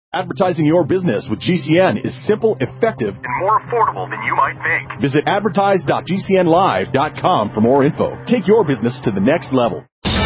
Advertising your business with GCN is simple, effective, and more affordable than you might think. Visit advertise.gcnlive.com for more info. Take your business to the next level.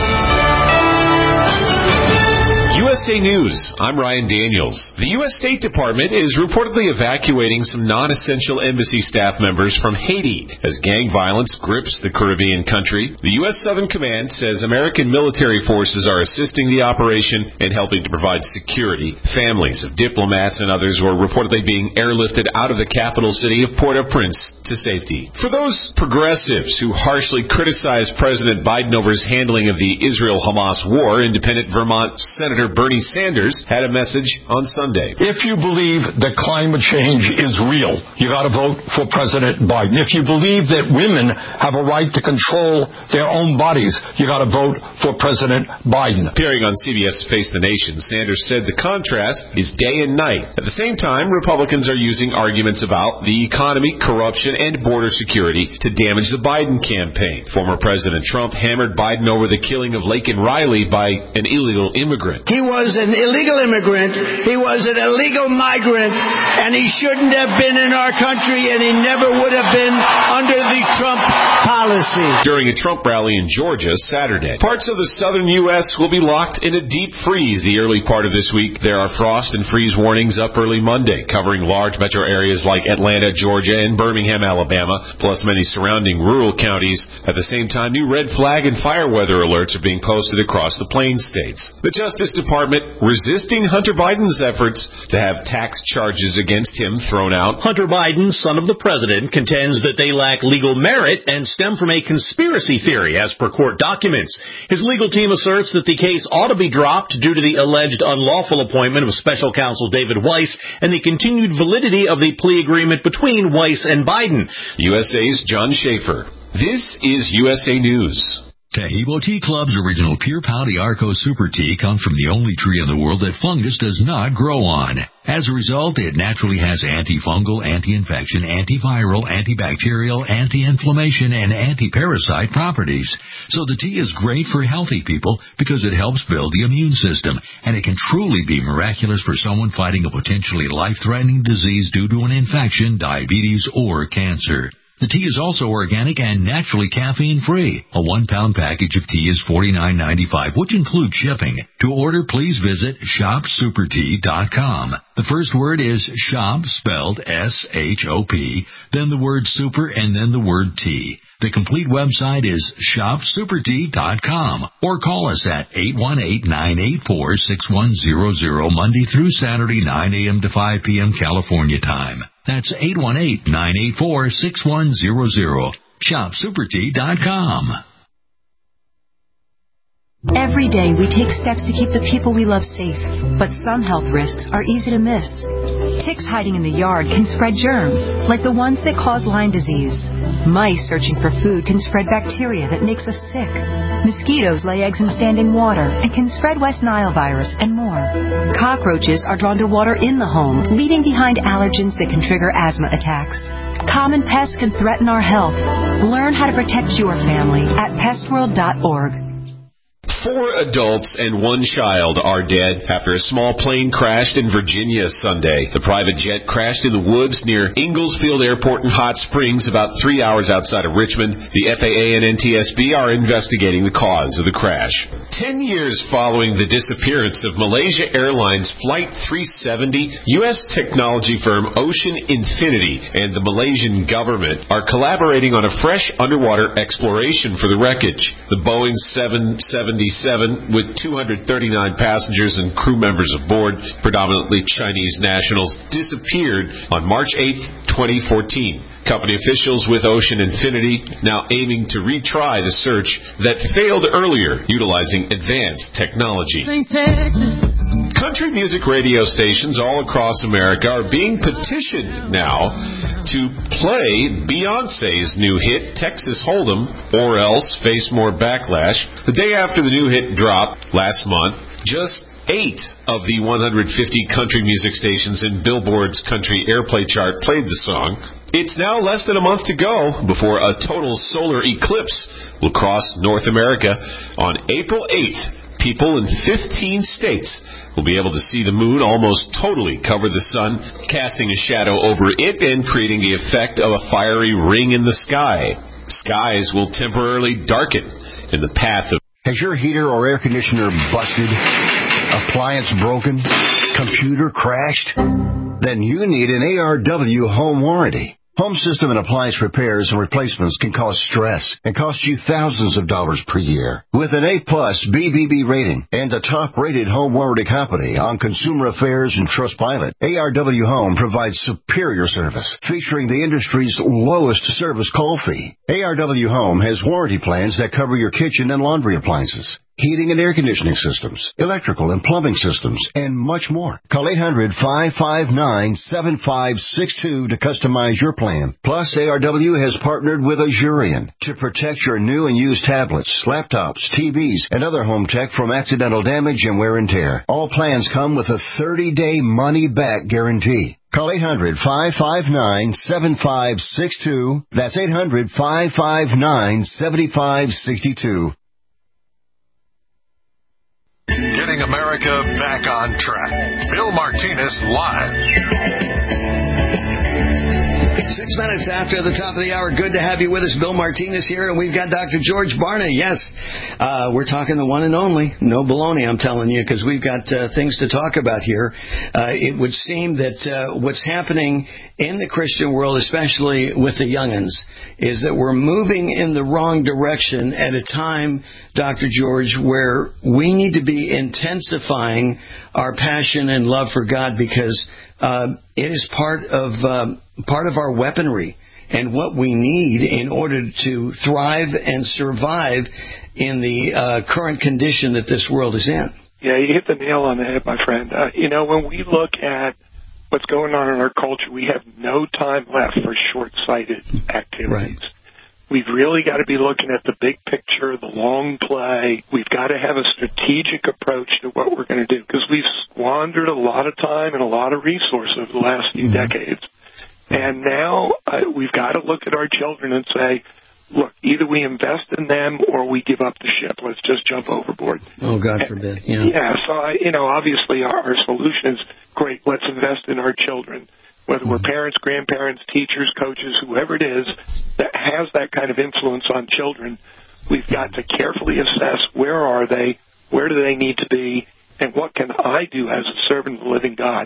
USA News, I'm Ryan Daniels. The U.S. State Department is reportedly evacuating some non-essential embassy staff members from Haiti as gang violence grips the Caribbean country. The U.S. Southern Command says American military forces are assisting the operation and helping to provide security. Families of diplomats and others were reportedly being airlifted out of the capital city of Port-au-Prince to safety. For those progressives who harshly criticize President Biden over his handling of the Israel-Hamas war, independent Vermont Senator Bernie Sanders had a message on Sunday. If you believe that climate change is real, you got to vote for President Biden. If you believe that women have a right to control their own bodies, you got to vote for President Biden. Appearing on CBS Face the Nation, Sanders said the contrast is day and night. At the same time, Republicans are using arguments about the economy, corruption, and border security to damage the Biden campaign. Former President Trump hammered Biden over the killing of Laken Riley by an illegal immigrant. He was an illegal immigrant, he was an illegal migrant, and he shouldn't have been in our country, and he never would have been under the Trump policy. During a Trump rally in Georgia Saturday, parts of the southern U.S. will be locked in a deep freeze the early part of this week. There are frost and freeze warnings up early Monday, covering large metro areas like Atlanta, Georgia, and Birmingham, Alabama, plus many surrounding rural counties. At the same time, new red flag and fire weather alerts are being posted across the Plains states. The Justice Department resisting Hunter Biden's efforts to have tax charges against him thrown out. Hunter Biden, son of the president, contends that they lack legal merit and stem from a conspiracy theory, as per court documents. His legal team asserts that the case ought to be dropped due to the alleged unlawful appointment of special counsel David Weiss and the continued validity of the plea agreement between Weiss and Biden. USA's John Schaefer. This is USA News. Taheebo Tea Club's original Pure Pouty Arco Super Tea comes from the only tree in the world that fungus does not grow on. As a result, it naturally has antifungal, anti-infection, antiviral, antibacterial, anti-inflammation, and anti-parasite properties. So the tea is great for healthy people because it helps build the immune system, and it can truly be miraculous for someone fighting a potentially life-threatening disease due to an infection, diabetes, or cancer. The tea is also organic and naturally caffeine-free. A 1-pound package of tea is $49.95, which includes shipping. To order, please visit shopsupertea.com. The first word is shop, spelled S-H-O-P, then the word super, and then the word tea. The complete website is shopsupertea.com, or call us at 818-984-6100, Monday through Saturday, 9 a.m. to 5 p.m. California time. That's 818-984-6100. Shopsupertea.com. Every day we take steps to keep the people we love safe, but some health risks are easy to miss. Ticks hiding in the yard can spread germs, like the ones that cause Lyme disease. Mice searching for food can spread bacteria that makes us sick. Mosquitoes lay eggs in standing water and can spread West Nile virus and more. Cockroaches are drawn to water in the home, leaving behind allergens that can trigger asthma attacks. Common pests can threaten our health. Learn how to protect your family at pestworld.org. 4 adults and 1 child are dead after a small plane crashed in Virginia Sunday. The private jet crashed in the woods near Inglesfield Airport in Hot Springs, about 3 hours outside of Richmond. The FAA and NTSB are investigating the cause of the crash. 10 years following the disappearance of Malaysia Airlines Flight 370, U.S. technology firm Ocean Infinity and the Malaysian government are collaborating on a fresh underwater exploration for the wreckage. The Boeing 777 with 239 passengers and crew members aboard, predominantly Chinese nationals, disappeared on March 8, 2014. Company officials with Ocean Infinity now aiming to retry the search that failed earlier, utilizing advanced technology. Country music radio stations all across America are being petitioned now to play Beyonce's new hit, Texas Hold'em, or else face more backlash. The day after the new hit dropped last month, just 8 of the 150 country music stations in Billboard's country airplay chart played the song. It's now less than a month to go before a total solar eclipse will cross North America on April 8th. people in 15 states will be able to see the moon almost totally cover the sun, casting a shadow over it and creating the effect of a fiery ring in the sky. Skies will temporarily darken in the path of... Has your heater or air conditioner busted? Appliance broken? Computer crashed? Then you need an ARW home warranty. Home system and appliance repairs and replacements can cause stress and cost you thousands of dollars per year. With an A-plus BBB rating and a top-rated home warranty company on Consumer Affairs and Trustpilot, ARW Home provides superior service, featuring the industry's lowest service call fee. ARW Home has warranty plans that cover your kitchen and laundry appliances, heating and air conditioning systems, electrical and plumbing systems, and much more. Call 800-559-7562 to customize your plan. Plus, ARW has partnered with Azurian to protect your new and used tablets, laptops, TVs, and other home tech from accidental damage and wear and tear. All plans come with a 30-day money-back guarantee. Call 800-559-7562. That's 800-559-7562. Getting America back on track. Bill Martinez live. 6 minutes after the top of the hour. Good to have you with us. Bill Martinez here, and we've got Dr. George Barna. Yes, we're talking the one and only. No baloney, I'm telling you, because we've got things to talk about here. It would seem that what's happening in the Christian world, especially with the young'uns, is that we're moving in the wrong direction at a time, Dr. George, where we need to be intensifying our passion and love for God, because it is part of our weaponry and what we need in order to thrive and survive in the current condition that this world is in. Yeah, you hit the nail on the head, my friend. When we look at what's going on in our culture, we have no time left for short-sighted activities. Right. We've really got to be looking at the big picture, the long play. We've got to have a strategic approach to what we're going to do, because we've squandered a lot of time and a lot of resources over the last few decades. And now we've got to look at our children and say, look, either we invest in them or we give up the ship. Let's just jump overboard. Oh, God forbid. Yeah, so, obviously our solution is great. Let's invest in our children. Whether we're parents, grandparents, teachers, coaches, whoever it is that has that kind of influence on children, we've got to carefully assess where are they, where do they need to be, and what can I do as a servant of the living God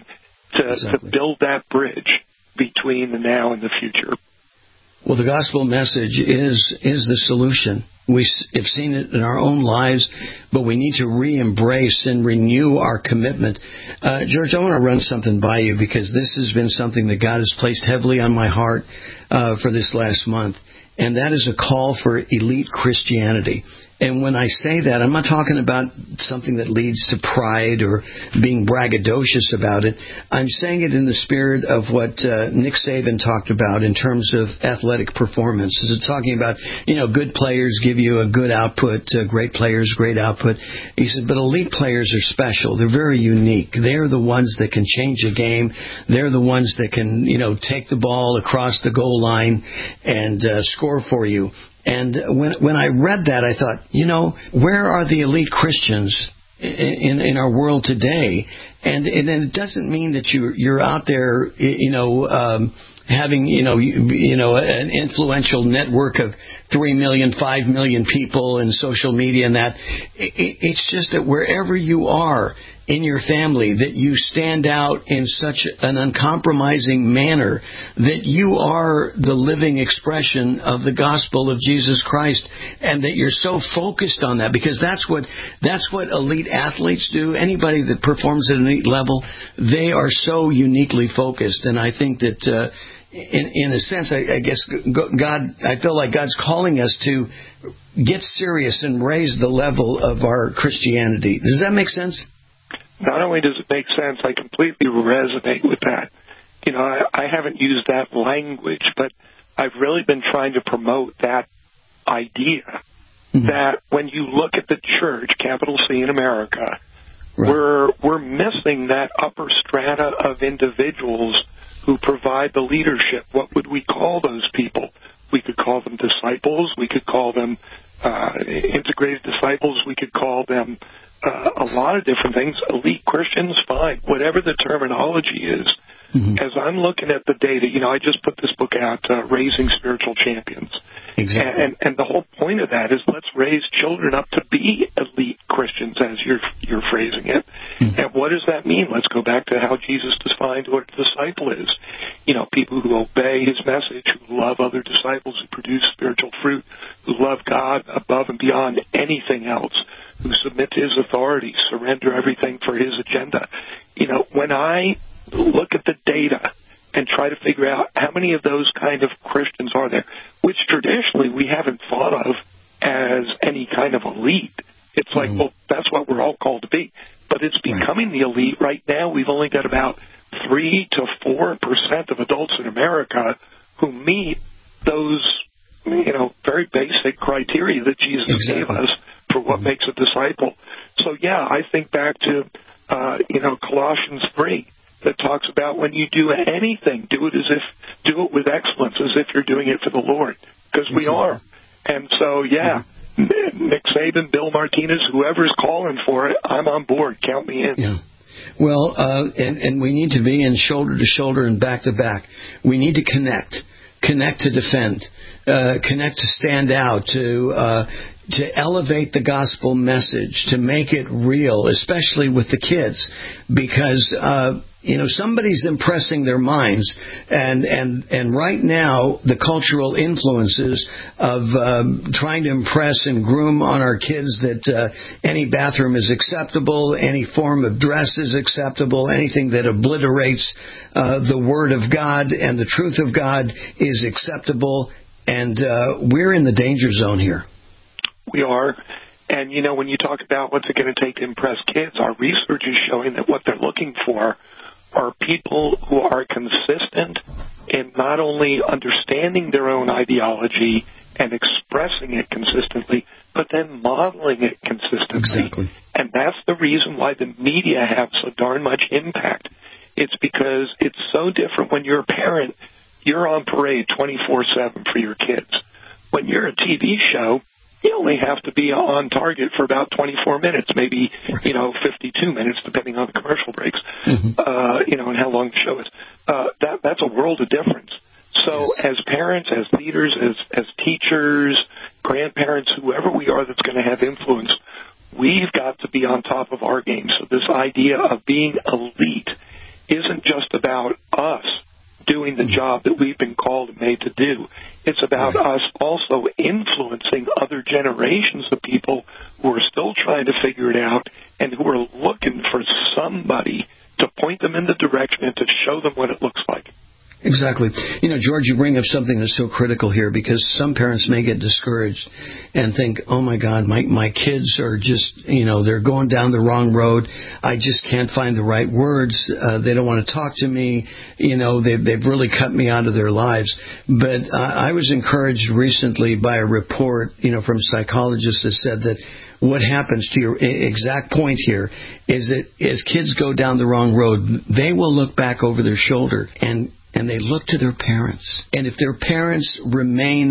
to build that bridge between the now and the future. Well, the gospel message is the solution. We have seen it in our own lives, but we need to re-embrace and renew our commitment. George, I want to run something by you, because this has been something that God has placed heavily on my heart for this last month, and that is a call for elite Christianity. And when I say that, I'm not talking about something that leads to pride or being braggadocious about it. I'm saying it in the spirit of what Nick Saban talked about in terms of athletic performance. It's talking about, good players give you a good output, great players, great output. He said, but elite players are special. They're very unique. They're the ones that can change a game. They're the ones that can, take the ball across the goal line and score for you. And when I read that, I thought, where are the elite Christians in our world today? And it doesn't mean that you're out there, having, an influential network of 3 million, 5 million people in social media and that. It's just that wherever you are in your family, that you stand out in such an uncompromising manner, that you are the living expression of the gospel of Jesus Christ, and that you're so focused on that, because that's what elite athletes do. Anybody that performs at an elite level, they are so uniquely focused. And I think that in a sense, I guess I feel like God's calling us to get serious and raise the level of our Christianity. Does that make sense? Not only does it make sense, I completely resonate with that. I haven't used that language, but I've really been trying to promote that idea that when you look at the church, capital C in America, right, we're missing that upper strata of individuals who provide the leadership. What would we call those people? We could call them disciples. We could call them integrated disciples. We could call them a lot of different things. Elite Christians, fine. Whatever the terminology is, as I'm looking at the data, I just put this book out, Raising Spiritual Champions. Exactly. And the whole point of that is let's raise children up to be elite Christians, as you're phrasing it. And what does that mean? Let's go back to how Jesus defined what a disciple is. People who obey his message, who love other disciples, who produce spiritual fruit, who love God above and beyond anything else, who submit to his authority, surrender everything for his agenda. When I look at the data and try to figure out how many of those kind of Christians are there, which traditionally we haven't thought of as any kind of elite. It's like, well, that's what we're all called to be. But it's becoming the elite. Right now, we've only got about 3 to 4% of adults in America who meet those, very basic criteria that Jesus gave us for what makes a disciple. So, I think back to, Colossians 3. That talks about when you do anything, do it with excellence, as if you're doing it for the Lord, because we are. And so, Nick Saban, Bill Martinez, whoever's calling for it, I'm on board. Count me in. Yeah. Well, and we need to be in shoulder to shoulder and back to back. We need to connect to defend, connect to stand out, to elevate the gospel message, to make it real, especially with the kids, because somebody's impressing their minds, and right now the cultural influences of trying to impress and groom on our kids that any bathroom is acceptable, any form of dress is acceptable, anything that obliterates the Word of God and the truth of God is acceptable, and we're in the danger zone here. We are. And, when you talk about what's it going to take to impress kids, our research is showing that what they're looking for are people who are consistent in not only understanding their own ideology and expressing it consistently, but then modeling it consistently. Exactly. And that's the reason why the media have so darn much impact. It's because it's so different when you're a parent. You're on parade 24/7 for your kids. When you're a TV show, you only have to be on target for about 24 minutes, maybe, 52 minutes, depending on the commercial breaks, and how long the show is. That's a world of difference. So as parents, as leaders, as teachers, grandparents, whoever we are that's going to have influence, we've got to be on top of our game. So this idea of being elite isn't just about us doing the job that we've been called and made to do. It's about us also influencing other generations of people who are still trying to figure it out and who are looking for somebody to point them in the direction and to show them what it looks like. Exactly. George, you bring up something that's so critical here, because some parents may get discouraged and think, oh, my God, my kids are just, they're going down the wrong road. I just can't find the right words. They don't want to talk to me. They've really cut me out of their lives. But I was encouraged recently by a report, from psychologists that said that what happens, to your exact point here, is that as kids go down the wrong road, they will look back over their shoulder and they look to their parents. And if their parents remain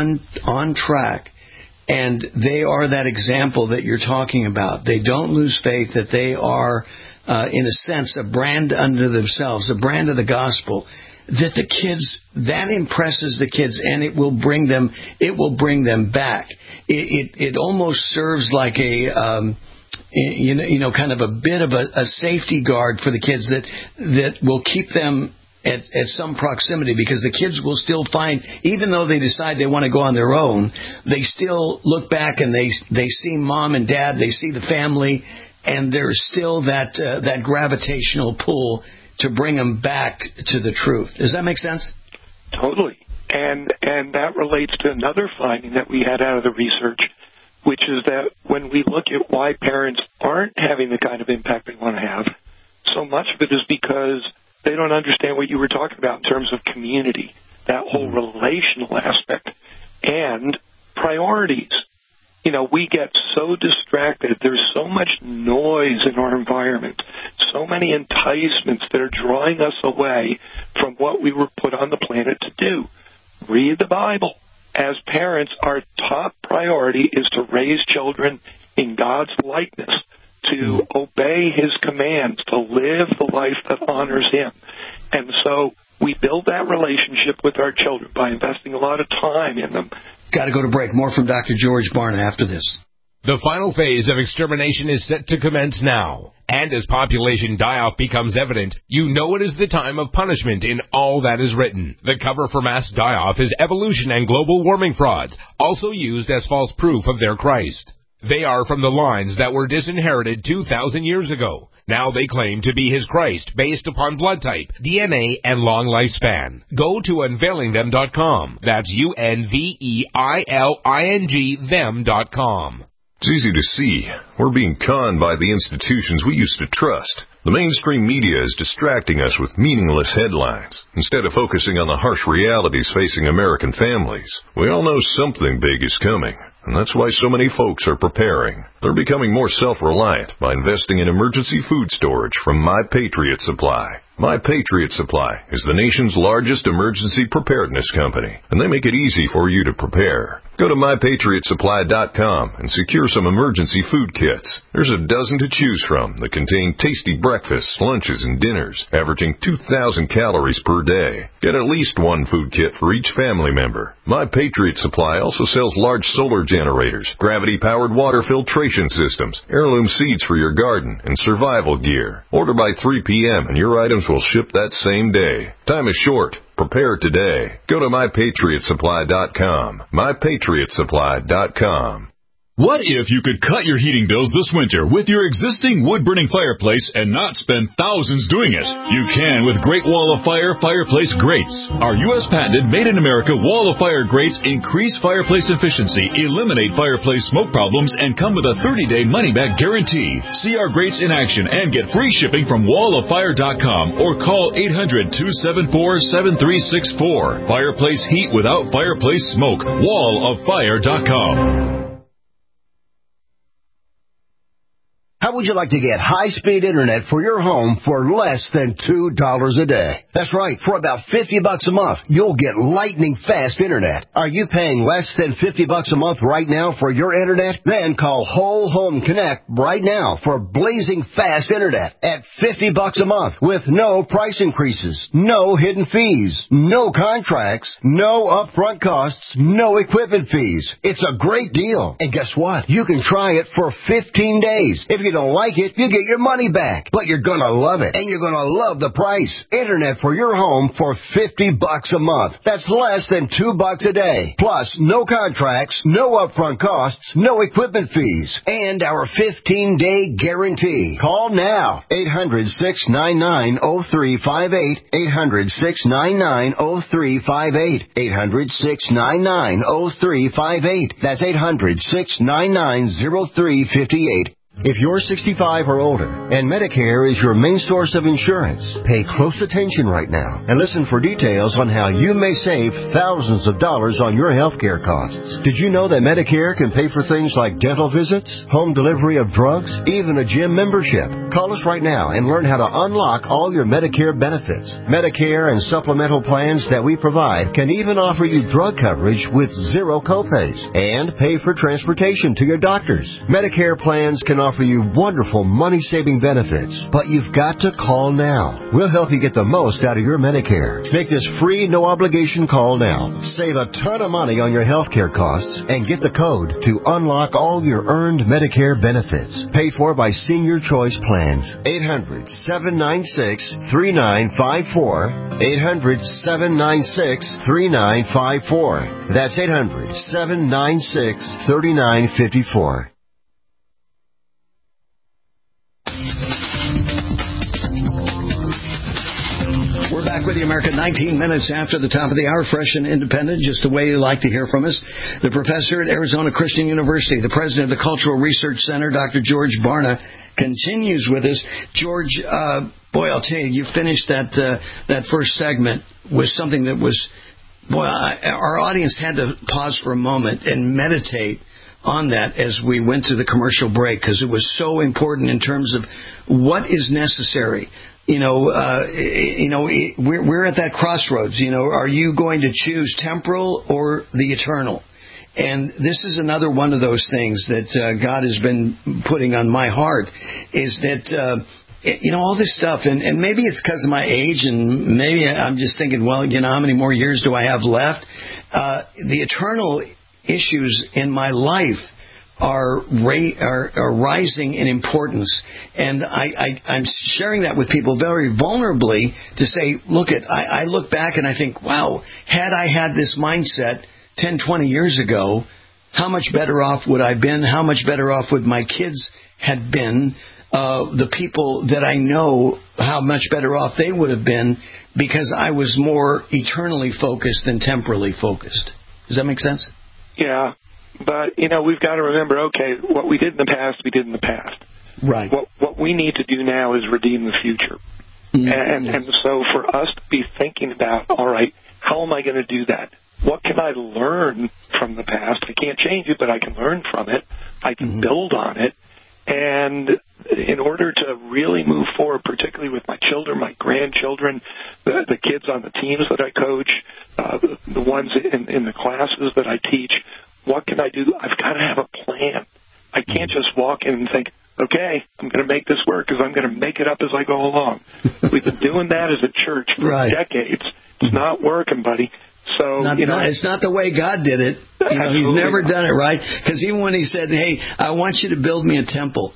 on track and they are that example that you're talking about, they don't lose faith, that they are, in a sense, a brand unto themselves, a brand of the gospel, that the kids, that impresses the kids, and it will bring them back. It almost serves like a kind of a bit of a safety guard for the kids that will keep them at some proximity, because the kids will still find, even though they decide they want to go on their own, they still look back and they see mom and dad, they see the family, and there's still that gravitational pull to bring them back to the truth. Does that make sense? Totally. And that relates to another finding that we had out of the research, which is that when we look at why parents aren't having the kind of impact they want to have, so much of it is because they don't understand what you were talking about in terms of community, that whole relational aspect, and priorities. We get so distracted. There's so much noise in our environment, so many enticements that are drawing us away from what we were put on the planet to do. Read the Bible. As parents, our top priority is to raise children in God's likeness, to obey his commands, to live the life that honors him. And so we build that relationship with our children by investing a lot of time in them. Got to go to break. More from Dr. George Barna after this. The final phase of extermination is set to commence now. And as population die-off becomes evident, you know it is the time of punishment in all that is written. The cover for mass die-off is evolution and global warming frauds, also used as false proof of their Christ. They are from the lines that were disinherited 2,000 years ago. Now they claim to be his Christ based upon blood type, DNA, and long lifespan. Go to unveilingthem.com. That's UNVEILING them.com. It's easy to see. We're being conned by the institutions we used to trust. The mainstream media is distracting us with meaningless headlines, instead of focusing on the harsh realities facing American families. We all know something big is coming, and that's why so many folks are preparing. They're becoming more self-reliant by investing in emergency food storage from My Patriot Supply. My Patriot Supply is the nation's largest emergency preparedness company, and they make it easy for you to prepare. Go to MyPatriotSupply.com and secure some emergency food kits. There's a dozen to choose from that contain tasty breakfasts, lunches, and dinners, averaging 2,000 calories per day. Get at least one food kit for each family member. My Patriot Supply also sells large solar generators, gravity-powered water filtration systems, heirloom seeds for your garden, and survival gear. Order by 3 p.m. and your items will ship that same day. Time is short. Prepare today. Go to MyPatriotSupply.com. MyPatriotSupply.com. What if you could cut your heating bills this winter with your existing wood-burning fireplace and not spend thousands doing it? You can with Great Wall of Fire fireplace grates. Our U.S. patented made-in-America Wall of Fire grates increase fireplace efficiency, eliminate fireplace smoke problems, and come with a 30-day money-back guarantee. See our grates in action and get free shipping from walloffire.com or call 800-274-7364. Fireplace heat without fireplace smoke. walloffire.com. How would you like to get high-speed internet for your home for less than $2 a day? That's right. For about $50 a month, you'll get lightning-fast internet. Are you paying less than $50 a month right now for your internet? Then call Whole Home Connect right now for blazing fast internet at $50 a month with no price increases, no hidden fees, no contracts, no upfront costs, no equipment fees. It's a great deal. And guess what? You can try it for 15 days. If you don't like it, you get your money back. But you're going to love it, and you're going to love the price. Internet for your home for $50 a month. That's less than $2 a day. Plus, no contracts, no upfront costs, no equipment fees, and our 15-day guarantee. Call now. 800-699-0358. 800-699-0358. 800-699-0358. That's 800-699-0358. If you're 65 or older and Medicare is your main source of insurance, pay close attention right now and listen for details on how you may save thousands of dollars on your health care costs. Did you know that Medicare can pay for things like dental visits, home delivery of drugs, even a gym membership? Call us right now and learn how to unlock all your Medicare benefits. Medicare and supplemental plans that we provide can even offer you drug coverage with zero copays and pay for transportation to your doctors. Medicare plans can offer you wonderful money-saving benefits, but you've got to call now. We'll help you get the most out of your Medicare. Make this free, no-obligation call now. Save a ton of money on your health care costs and get the code to unlock all your earned Medicare benefits. Paid for by Senior Choice Plans. 800-796-3954. 800-796-3954. That's 800-796-3954. We're back with you, America, 19 minutes after the top of the hour, fresh and independent, just the way you like to hear from us. The professor at Arizona Christian University, the president of the Cultural Research Center, Dr. George Barna, continues with us. George, boy, I'll tell you, you finished that first segment with something that was, boy, our audience had to pause for a moment and meditate on that as we went to the commercial break, because it was so important in terms of what is necessary. We're at that crossroads. Are you going to choose temporal or the eternal? And this is another one of those things that God has been putting on my heart, is that all this stuff, and maybe it's because of my age, and maybe I'm just thinking, well, how many more years do I have left? The eternal issues in my life are rising in importance, and I'm sharing that with people very vulnerably to say, I look back and I think, wow, had I had this mindset 10, 20 years ago, how much better off would I have been? How much better off would my kids have been? The people that I know, how much better off they would have been, because I was more eternally focused than temporally focused. Does that make sense? Yeah, but, we've got to remember, what we did in the past, we did in the past. Right. What we need to do now is redeem the future. Mm-hmm. And so for us to be thinking about, all right, how am I going to do that? What can I learn from the past? I can't change it, but I can learn from it. I can build on it. And in order to really move forward, particularly with my children, my grandchildren, the kids on the teams that I coach, the ones in the classes that I teach, what can I do? I've got to have a plan. I can't just walk in and think, okay, I'm going to make this work because I'm going to make it up as I go along. We've been doing that as a church for decades. It's not working, buddy. So it's not the way God did it. He's never done it right. Because even when he said, hey, I want you to build me a temple,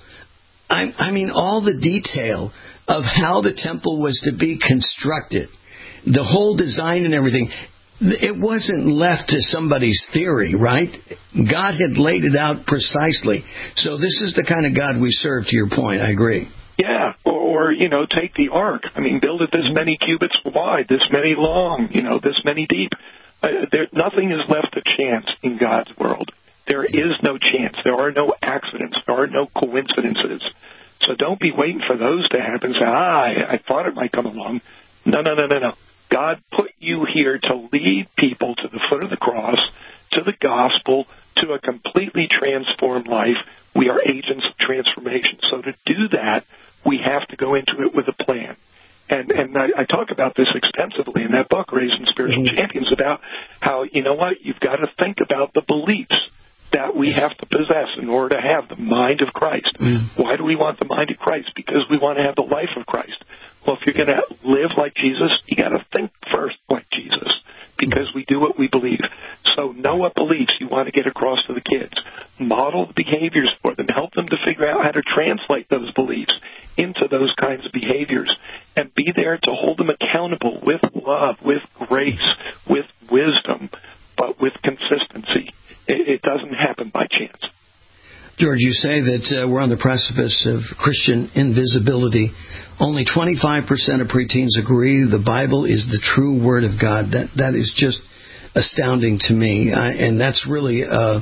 I mean, all the detail of how the temple was to be constructed, the whole design and everything, it wasn't left to somebody's theory, right? God had laid it out precisely. So this is the kind of God we serve, to your point. I agree. Yeah, or take the ark. I mean, build it this many cubits wide, this many long, this many deep. Nothing is left to chance in God's world. There is no chance. There are no accidents. There are no coincidences. So don't be waiting for those to happen and say, I thought it might come along. No. God put you here to lead people to the foot of the cross, to the gospel, to a completely transformed life. We are agents of transformation. So to do that, we have to go into it with a plan. And I talk about this extensively in that book, Raising Spiritual Champions, about how, you've got to think about the beliefs that we have to possess in order to have the mind of Christ. Why do we want the mind of Christ? Because we want to have the life of Christ. Well, if you're going to live like Jesus, you got to think first like Jesus, because we do what we believe. So know what beliefs you want to get across to the kids. Model the behaviors for them. Help them to figure out how to translate those beliefs into those kinds of behaviors, and be there to hold them accountable with love, with grace, with wisdom, but with consistency. It doesn't happen by chance. George, you say that we're on the precipice of Christian invisibility. Only 25% of preteens agree the Bible is the true Word of God. That is just astounding to me. And that's really,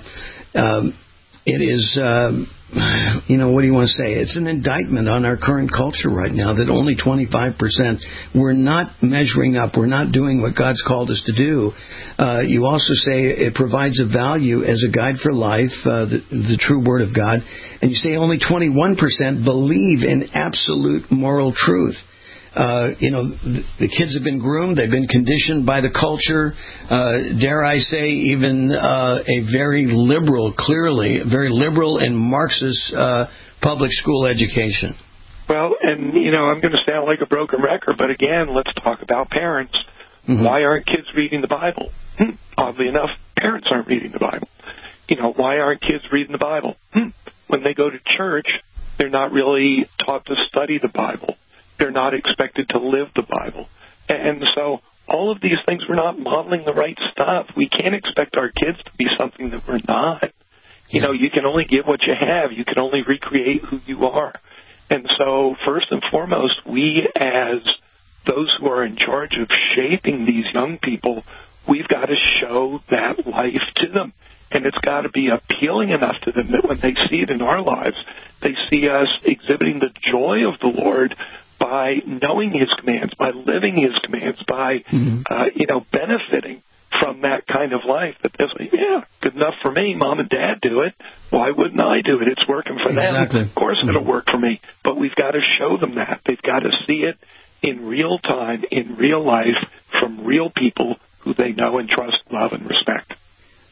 it is, what do you want to say? It's an indictment on our current culture right now that only 25%, we're not measuring up. We're not doing what God's called us to do. You also say it provides a value as a guide for life, the true Word of God. And you say only 21% believe in absolute moral truth. The kids have been groomed. They've been conditioned by the culture. Dare I say, even a very liberal, clearly, very liberal and Marxist public school education. Well, and, I'm going to sound like a broken record, but again, let's talk about parents. Why aren't kids reading the Bible? Oddly enough, parents aren't reading the Bible. Why aren't kids reading the Bible? When they go to church, they're not really taught to study the Bible. They're not expected to live the Bible. And so all of these things, we're not modeling the right stuff. We can't expect our kids to be something that we're not. You can only give what you have. You can only recreate who you are. And so first and foremost, we as those who are in charge of shaping these young people, we've got to show that life to them. And it's got to be appealing enough to them that when they see it in our lives, they see us exhibiting the joy of the Lord by knowing His commands, by living His commands, by, benefiting from that kind of life. That they're like, yeah, good enough for me. Mom and Dad do it. Why wouldn't I do it? It's working for them. Of course it'll work for me. But we've got to show them that. They've got to see it in real time, in real life, from real people who they know and trust, love, and respect.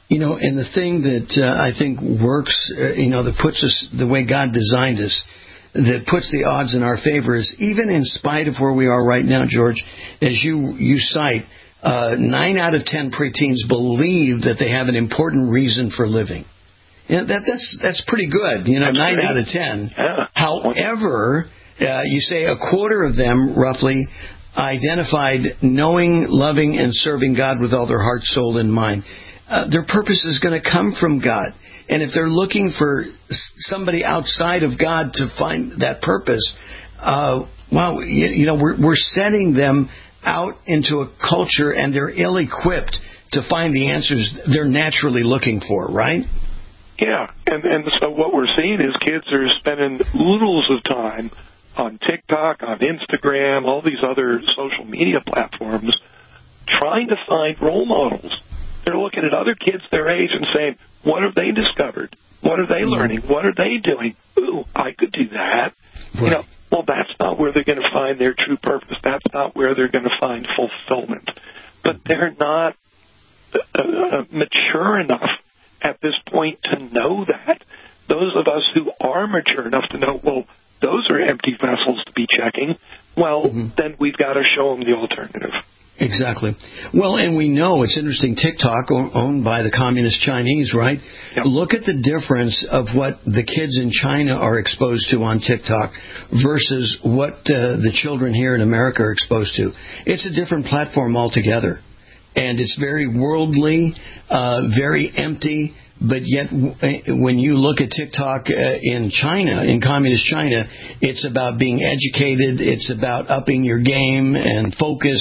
You know, and the thing that I think works, that puts us the way God designed us, that puts the odds in our favor is even in spite of where we are right now, George, as you cite, 9 out of 10 preteens believe that they have an important reason for living. That's pretty good, 9 out of 10. Yeah. However, you say a quarter of them, roughly, identified knowing, loving, and serving God with all their heart, soul, and mind. Their purpose is going to come from God. And if they're looking for somebody outside of God to find that purpose, we're setting them out into a culture, and they're ill-equipped to find the answers they're naturally looking for, right? Yeah, and so what we're seeing is kids are spending oodles of time on TikTok, on Instagram, all these other social media platforms, trying to find role models. They're looking at other kids their age and saying, what have they discovered? What are they learning? What are they doing? Ooh, I could do that. Right. Well, that's not where they're going to find their true purpose. That's not where they're going to find fulfillment. But they're not mature enough at this point to know that. Those of us who are mature enough to know, well, those are empty vessels to be checking, then we've got to show them the alternative. Exactly. Well, and we know, it's interesting, TikTok, owned by the communist Chinese, right? Yep. Look at the difference of what the kids in China are exposed to on TikTok versus what the children here in America are exposed to. It's a different platform altogether. And it's very worldly, very empty. But yet, when you look at TikTok in China, in communist China, it's about being educated. It's about upping your game and focus,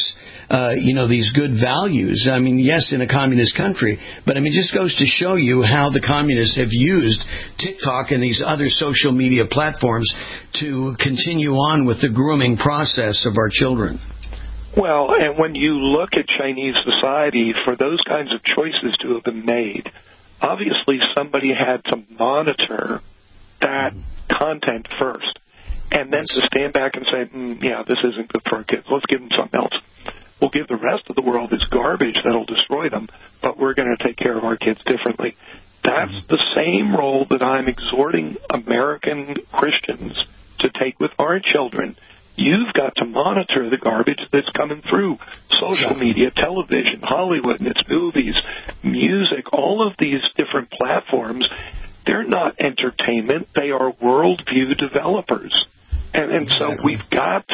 these good values. I mean, yes, in a communist country, but it just goes to show you how the communists have used TikTok and these other social media platforms to continue on with the grooming process of our children. Well, and when you look at Chinese society, for those kinds of choices to have been made, obviously somebody had to monitor that content first, and then to stand back and say, this isn't good for our kids. Let's give them something else. We'll give the rest of the world this garbage that'll destroy them, but we're going to take care of our kids differently. That's the same role that I'm exhorting American Christians to take with our children. You've got to monitor the garbage that's coming through social media, television, Hollywood and its movies, music, all of these different platforms. They're not entertainment. They are worldview developers. And so we've got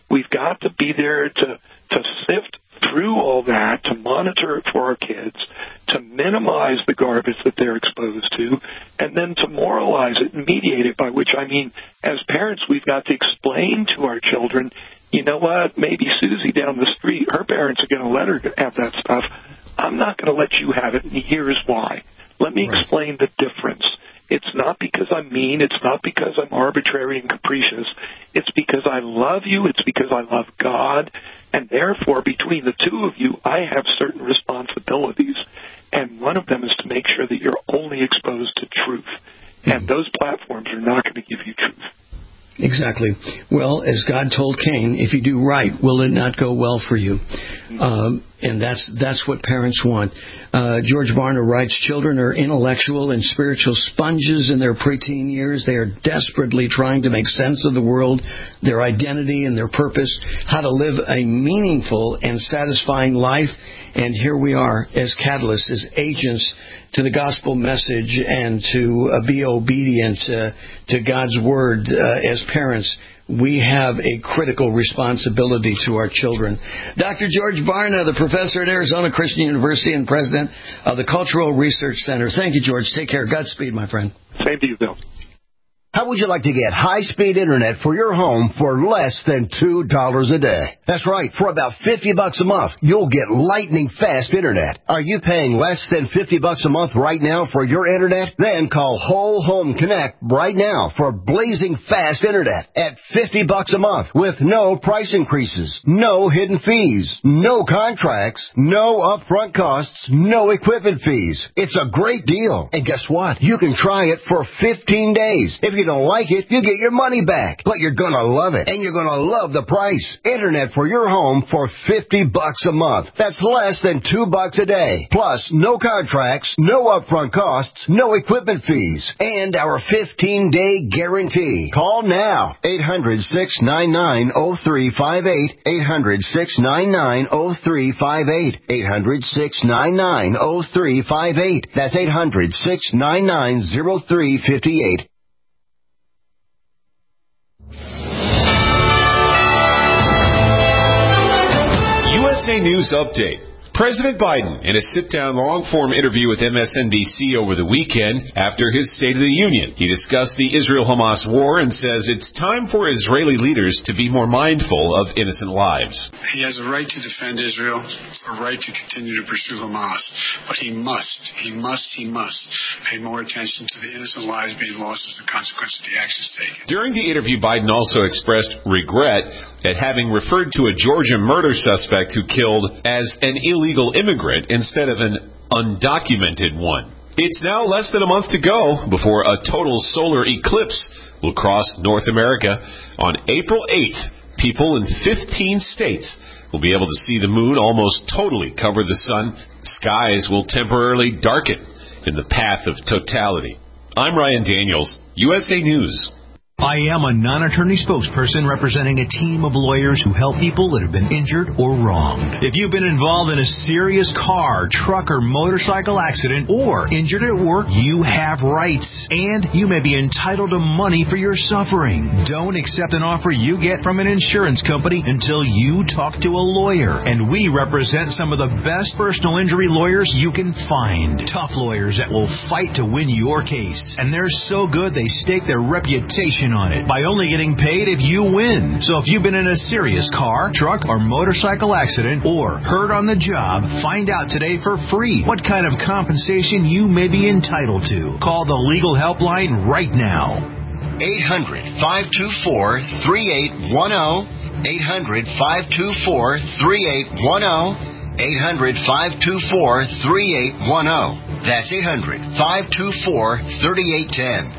to be there to sift through all that, to monitor it for our kids, to minimize the garbage that they're exposed to, and then to moralize it and mediate it, by which I mean, as parents, we've got to explain to our children, you know what, maybe Susie down the street, her parents are going to let her have that stuff. I'm not going to let you have it, and here's why. Let me explain the difference. It's not because I'm mean. It's not because I'm arbitrary and capricious. It's because I love you. It's because I love God. And therefore, between the two of you, I have certain responsibilities. And one of them is to make sure that you're only exposed to truth. And those platforms are not going to give you truth. Exactly. Well, as God told Cain, if you do right, will it not go well for you? And that's what parents want. George Barna writes, children are intellectual and spiritual sponges in their preteen years. They are desperately trying to make sense of the world, their identity and their purpose, how to live a meaningful and satisfying life. And here we are as catalysts, as agents to the gospel message and to be obedient to God's word as parents. We have a critical responsibility to our children. Dr. George Barna, the professor at Arizona Christian University and president of the Cultural Research Center. Thank you, George. Take care. Godspeed, my friend. Same to you, Bill. How would you like to get high-speed internet for your home for less than $2 a day? That's right. For about $50 a month, you'll get lightning-fast internet. Are you paying less than $50 a month right now for your internet? Then call Whole Home Connect right now for blazing fast internet at $50 a month with no price increases, no hidden fees, no contracts, no upfront costs, no equipment fees. It's a great deal. And guess what? You can try it for 15 days. If you don't don't like it, you get your money back. But you're gonna love it, and you're gonna love the price. Internet for your home for $50 a month. That's less than $2 a day. Plus, no contracts, no upfront costs, no equipment fees, and our 15-day guarantee. Call now. 800-699-0358. 800-699-0358. 800-699-0358. That's 800-699-0358. USA News Update. President Biden, in a sit-down long-form interview with MSNBC over the weekend after his State of the Union, he discussed the Israel-Hamas war and says it's time for Israeli leaders to be more mindful of innocent lives. He has a right to defend Israel, a right to continue to pursue Hamas, but he must pay more attention to the innocent lives being lost as a consequence of the actions taken. During the interview, Biden also expressed regret at having referred to a Georgia murder suspect who killed as an illegal immigrant instead of an undocumented one. It's now less than a month to go before a total solar eclipse will cross North America. On April 8th, people in 15 states will be able to see the moon almost totally cover the sun. Skies will temporarily darken in the path of totality. I'm Ryan Daniels, USA News. I am a non-attorney spokesperson representing a team of lawyers who help people that have been injured or wronged. If you've been involved in a serious car, truck, or motorcycle accident or injured at work, you have rights, and you may be entitled to money for your suffering. Don't accept an offer you get from an insurance company until you talk to a lawyer, and we represent some of the best personal injury lawyers you can find. Tough lawyers that will fight to win your case, and they're so good they stake their reputation on it by only getting paid if you win. So if you've been in a serious car, truck, or motorcycle accident or hurt on the job, find out today for free what kind of compensation you may be entitled to. Call the legal helpline right now. 800-524-3810. 800-524-3810. 800-524-3810. That's 800-524-3810.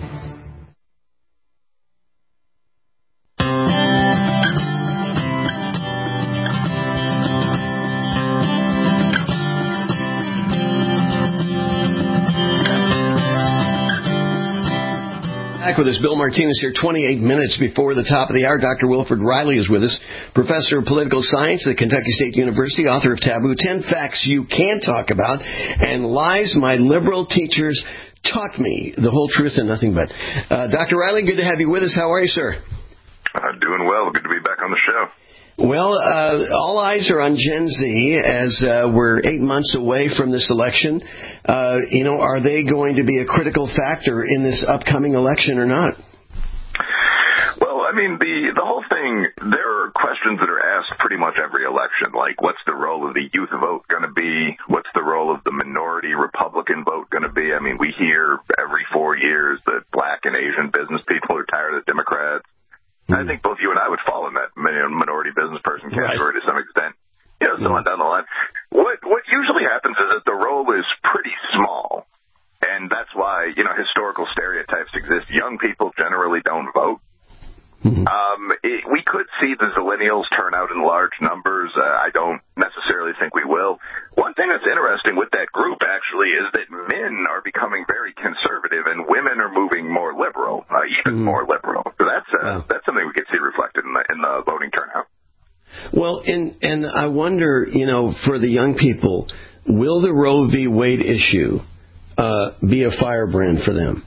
Back with us, Bill Martinez here, 28 minutes before the top of the hour. Dr. Wilfred Riley is with us, professor of political science at Kentucky State University, author of Taboo, 10 Facts You Can't Talk About, and Lies My Liberal Teachers Taught Me, the whole truth and nothing but. Dr. Riley, good to have you with us. How are you, sir? Doing well. Good to be back on the show. Well, all eyes are on Gen Z as we're 8 months away from this election. Are they going to be a critical factor in this upcoming election or not? Well, I mean, the whole thing, there are questions that are asked pretty much every election, like what's the role of the youth vote going to be? What's the role of the minority Republican vote going to be? I mean, we hear every 4 years that black and Asian business people are tired of Democrats. I think both you and I would fall in that minority business person category to some extent. So on down the line. What usually happens is that the role is pretty small, and that's why, historical stereotypes exist. Young people generally don't vote. We could see the Zillennials turn out in large numbers. I don't necessarily think we will. One thing that's interesting with that group, actually, is that men are becoming very conservative and women are moving more liberal, even more liberal. So that's something we could see reflected in the voting turnout. Well, and I wonder, for the young people, will the Roe v. Wade issue be a firebrand for them?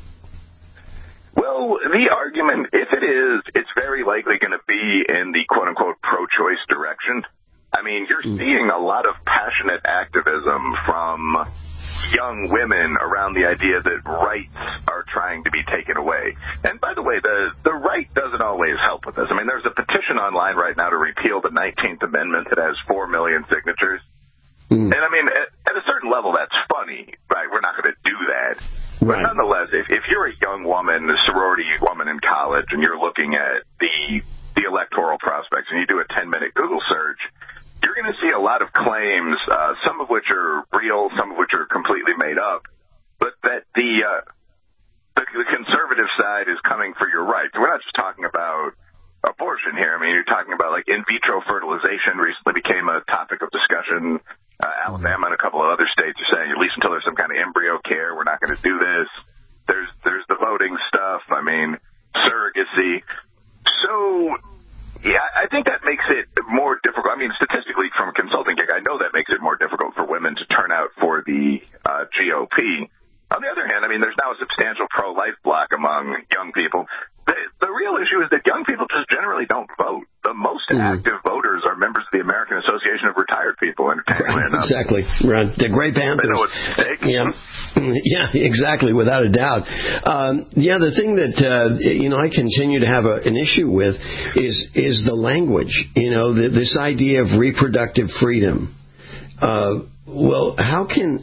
Well, the argument, if it is, it's very likely going to be in the quote-unquote pro-choice direction. I mean, you're seeing a lot of passionate activism from young women around the idea that rights are trying to be taken away. And by the way, the right doesn't always help with this. I mean, there's a petition online right now to repeal the 19th Amendment that has 4 million signatures. And I mean, at a certain level, that's funny, right? We're not going to do that. But nonetheless, if you're a young woman, a sorority woman in college, and you're looking at the electoral prospects, and you do a 10-minute Google search, you're going to see a lot of claims, some of which are real, some of which are completely made up, but that the conservative side you're talking about like in vitro fertilization recently became a topic of discussion. Alabama and a couple of other states are saying at least until there's some kind of embryo care, we're not going to do this. There's the voting stuff. I mean, surrogacy. So, yeah, I think that makes it more difficult. I mean, statistically, from a consulting gig, I know that makes it more difficult for women to turn out for the GOP. On the other hand, I mean, there's now a substantial pro-life bloc among young people. The real issue is that young people just generally don't vote. The most active voters are members of the American Association of Retired People. Exactly. Right. They're great Panthers. They know what's at stake. Yeah, exactly, without a doubt. The thing that I continue to have an issue with is the language. This idea of reproductive freedom. Well, how can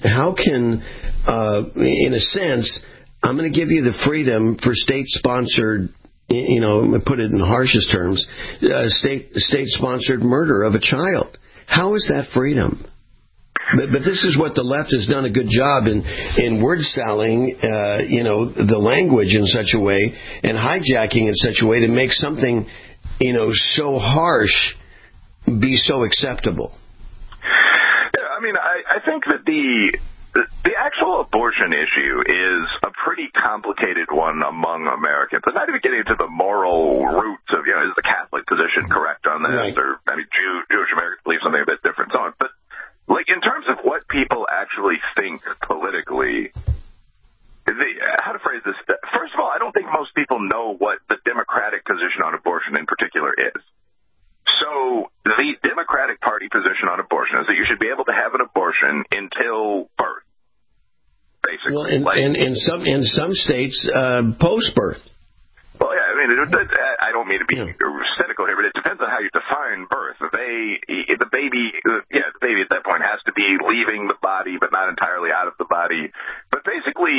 in a sense, I'm going to give you the freedom for state-sponsored, put it in the harshest terms, state-sponsored murder of a child. How is that freedom? But this is what the left has done a good job in word sallying, the language in such a way and hijacking in such a way to make something, so harsh be so acceptable. Yeah, I mean, I think that the actual abortion issue is a pretty complicated one among Americans. I'm not even getting into the moral roots of, is the Catholic position correct on this? Right. Or, I mean, Jewish Americans believe something a bit different, so on. But, like, in terms of what people actually think politically, how to phrase this? First of all, I don't think most people know what the Democratic position on abortion in particular is. So the Democratic Party position on abortion is that you should be able to have an abortion until birth, basically. Well, in some states, post-birth. Well, yeah, I mean, I don't mean to be cynical here, but it depends on how you define birth. The baby at that point has to be leaving the body, but not entirely out of the body. But basically,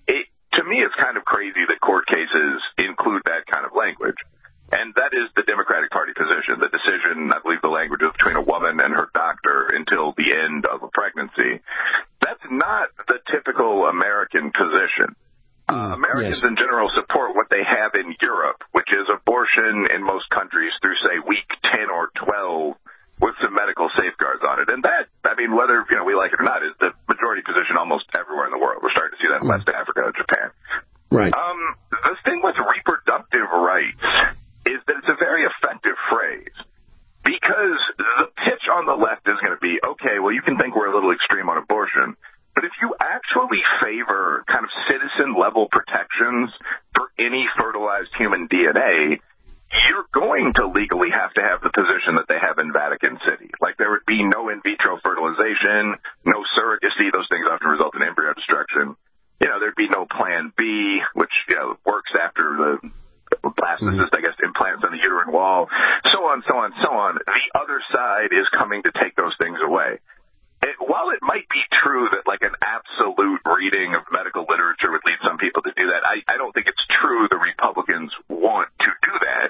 to me, it's kind of crazy that court cases include that kind of language. And that is the Democratic Party position. The decision, I believe the language is between a woman and her doctor until the end of a pregnancy. That's not the typical American position. Americans in general support what they have in Europe, which is abortion in most countries through, say, week 10 or 12 with some medical safeguards on it. And that, I mean, whether we like it or not, is the majority position almost everywhere in the world. We're starting to see that in West Africa and Japan. Right. The thing with reproductive rights is that it's a very effective phrase because the pitch on the left is going to be, okay, well, you can think we're a little extreme on abortion, but if you actually favor kind of citizen-level protections for any fertilized human DNA, you're going to legally have to have the position that they have in Vatican City. Like, there would be no in vitro fertilization, no surrogacy. Those things often result in embryo destruction. There'd be no Plan B, which, works after the blastocyst, I guess, implants on the uterine wall, so on, so on, so on. The other side is coming to take those things away. While it might be true that, like, an absolute reading of medical literature would lead some people to do that, I don't think it's true the Republicans want to do that.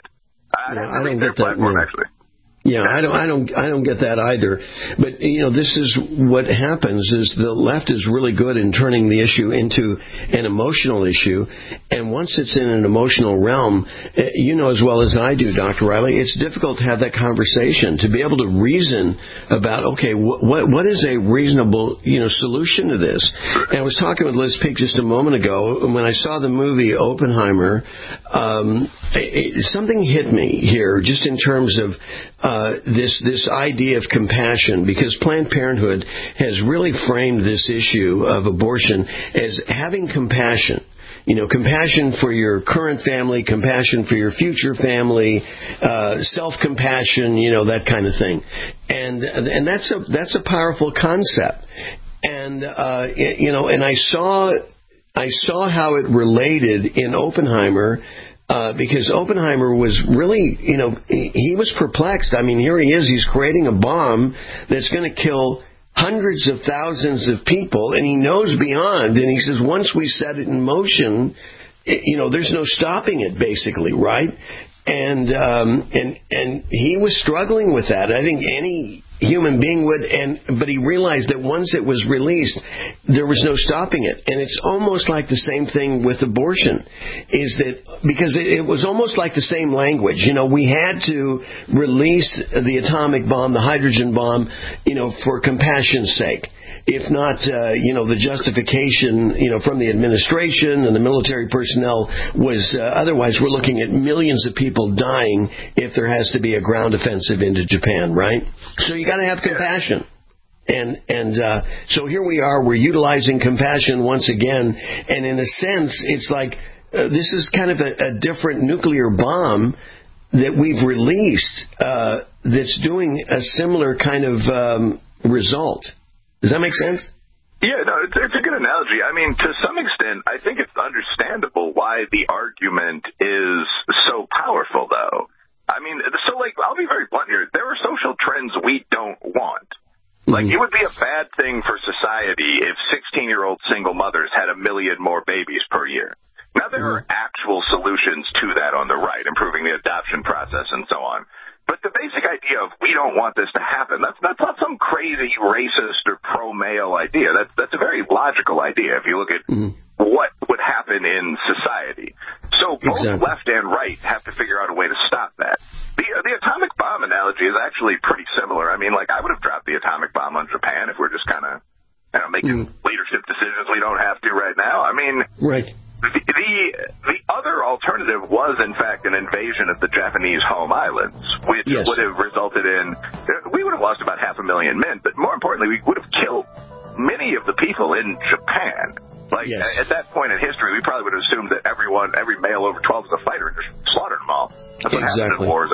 I don't get that one. Actually. Yeah, I don't get that either. But, this is what happens is the left is really good in turning the issue into an emotional issue. And once it's in an emotional realm, as well as I do, Dr. Riley, it's difficult to have that conversation, to be able to reason about, okay, what is a reasonable, solution to this? And I was talking with Liz Peek just a moment ago, and when I saw the movie Oppenheimer, something hit me here, just in terms of this idea of compassion, because Planned Parenthood has really framed this issue of abortion as having compassion. Compassion for your current family, compassion for your future family, self-compassion, that kind of thing. And that's a powerful concept. And and I saw how it related in Oppenheimer. Because Oppenheimer was really, he was perplexed. I mean, here he is, he's creating a bomb that's going to kill hundreds of thousands of people, and he knows beyond, and he says, once we set it in motion, there's no stopping it, basically, right? And he was struggling with that. I think any human being would, but he realized that once it was released, there was no stopping it. And it's almost like the same thing with abortion, is that because it was almost like the same language. You know, we had to release the atomic bomb, the hydrogen bomb, for compassion's sake. If not, the justification, from the administration and the military personnel was otherwise we're looking at millions of people dying if there has to be a ground offensive into Japan, right? So you got to have compassion. And so here we are, we're utilizing compassion once again, and in a sense, it's like this is kind of a different nuclear bomb that we've released that's doing a similar kind of result. Does that make sense? Yeah, no, it's a good analogy. I mean, to some extent, I think it's understandable why the argument is so powerful, though. I mean, so, I'll be very blunt here. There are social trends we don't want. Like, it would be a bad thing for society if 16-year-old single mothers had 1 million more babies per year. Now, there are actual solutions to that on the right, improving the adoption process and so on. But the basic idea of we don't want this to happen, that's not some crazy racist or pro-male idea. That's a very logical idea if you look at what would happen in society. So both left and right have to figure out a way to stop that. The atomic bomb analogy is actually pretty similar. I mean, I would have dropped the atomic bomb on Japan if we're just kind of making leadership decisions we don't have to right now. I mean, right. The other alternative was, in fact, an invasion of the Japanese home islands, which would have resulted in, we would have lost about 500,000 men, but more importantly, we would have killed many of the people in Japan. At that point in history, we probably would have assumed that every male over 12 is a fighter and just slaughtered them all. That's what happened in wars.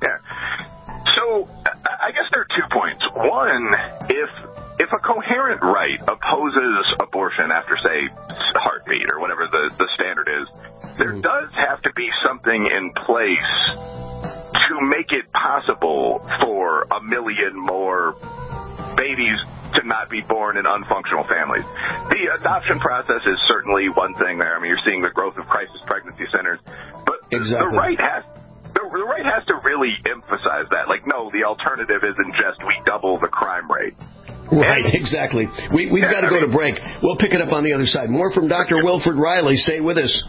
So, I guess there are 2 points. One, if a coherent right opposes abortion after, say, heartbeat or whatever the standard is, there does have to be something in place to make it possible for 1 million more babies to not be born in unfunctional families. The adoption process is certainly one thing there. I mean, you're seeing the growth of crisis pregnancy centers, but the right has to really emphasize that. No, the alternative isn't just we double the crime rate. Right, exactly. We've got to go to break. We'll pick it up on the other side. More from Dr. Wilfred Reilly. Stay with us.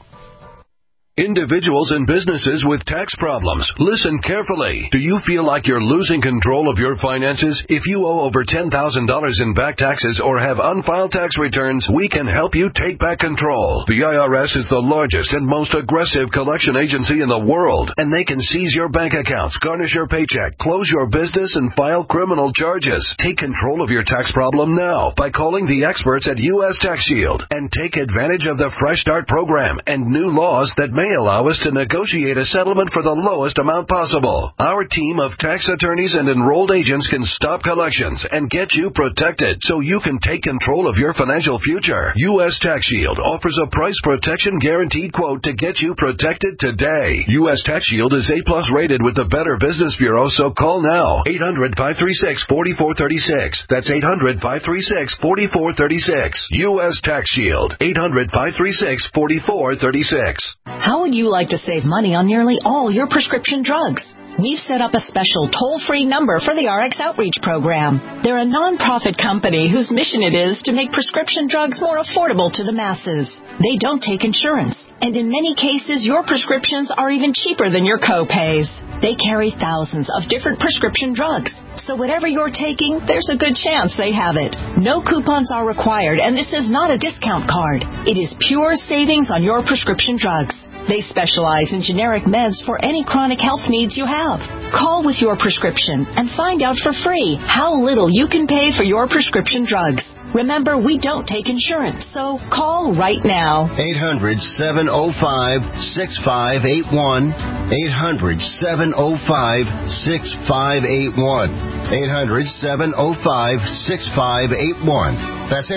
Individuals and businesses with tax problems, listen carefully. Do you feel like you're losing control of your finances? If you owe over $10,000 in back taxes or have unfiled tax returns, we can help you take back control. The IRS is the largest and most aggressive collection agency in the world, and they can seize your bank accounts, garnish your paycheck, close your business, and file criminal charges. Take control of your tax problem now by calling the experts at U.S. Tax Shield and take advantage of the Fresh Start program and new laws that may allow us to negotiate a settlement for the lowest amount possible. Our team of tax attorneys and enrolled agents can stop collections and get you protected so you can take control of your financial future. U.S. Tax Shield offers a price protection guaranteed quote to get you protected today. U.S. Tax Shield is A+ rated with the Better Business Bureau, so call now. 800-536-4436. That's 800-536-4436. U.S. Tax Shield. 800-536-4436. How would you like to save money on nearly all your prescription drugs? We've set up a special toll-free number for the RX Outreach Program. They're a nonprofit company whose mission it is to make prescription drugs more affordable to the masses. They don't take insurance, and in many cases, your prescriptions are even cheaper than your co-pays. They carry thousands of different prescription drugs, so whatever you're taking, there's a good chance they have it. No coupons are required, and this is not a discount card. It is pure savings on your prescription drugs. They specialize in generic meds for any chronic health needs you have. Call with your prescription and find out for free how little you can pay for your prescription drugs. Remember, we don't take insurance, so call right now. 800-705-6581. 800-705-6581. 800-705-6581. That's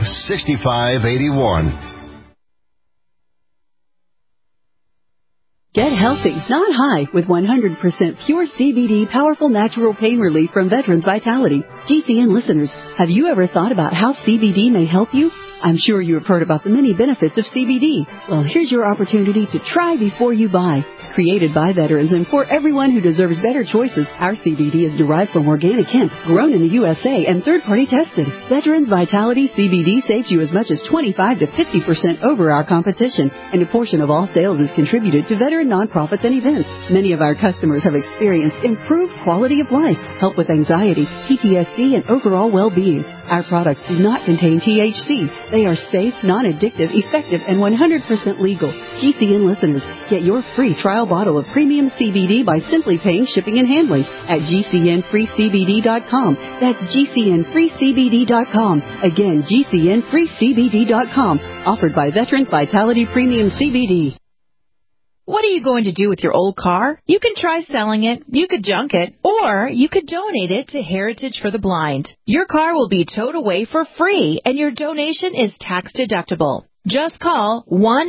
800-705-6581. Get healthy, not high, with 100% pure CBD powerful natural pain relief from Veterans Vitality. GCN listeners, have you ever thought about how CBD may help you? I'm sure you have heard about the many benefits of CBD. Well, here's your opportunity to try before you buy. Created by veterans and for everyone who deserves better choices, our CBD is derived from organic hemp, grown in the USA and third-party tested. Veterans Vitality CBD saves you as much as 25 to 50% over our competition, and a portion of all sales is contributed to veteran nonprofits and events. Many of our customers have experienced improved quality of life, help with anxiety, PTSD, and overall well-being. Our products do not contain THC. They are safe, non-addictive, effective, and 100% legal. GCN listeners, get your free trial bottle of premium CBD by simply paying shipping and handling at GCNFreeCBD.com. That's GCNFreeCBD.com. Again, GCNFreeCBD.com. Offered by Veterans Vitality Premium CBD. What are you going to do with your old car? You can try selling it, you could junk it, or you could donate it to Heritage for the Blind. Your car will be towed away for free, and your donation is tax deductible. Just call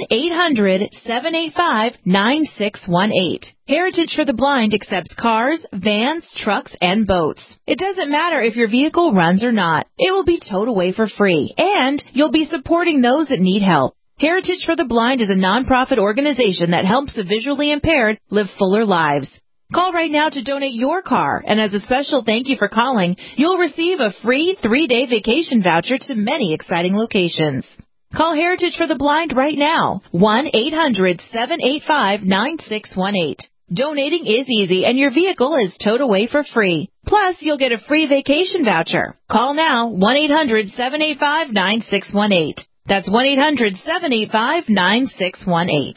1-800-785-9618. Heritage for the Blind accepts cars, vans, trucks, and boats. It doesn't matter if your vehicle runs or not. It will be towed away for free, and you'll be supporting those that need help. Heritage for the Blind is a nonprofit organization that helps the visually impaired live fuller lives. Call right now to donate your car, and as a special thank you for calling, you'll receive a free 3-day vacation voucher to many exciting locations. Call Heritage for the Blind right now, 1-800-785-9618. Donating is easy, and your vehicle is towed away for free. Plus, you'll get a free vacation voucher. Call now, 1-800-785-9618. That's 1-800-785-9618.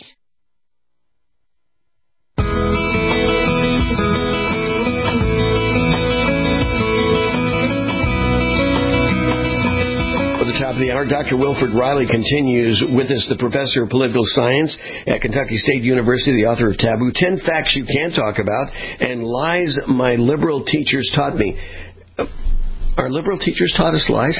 At the top of the hour, Dr. Wilfred Riley continues with us, the professor of political science at Kentucky State University, the author of Taboo, 10 Facts You Can't Talk About, and Lies My Liberal Teachers Taught Me. Our liberal teachers taught us lies?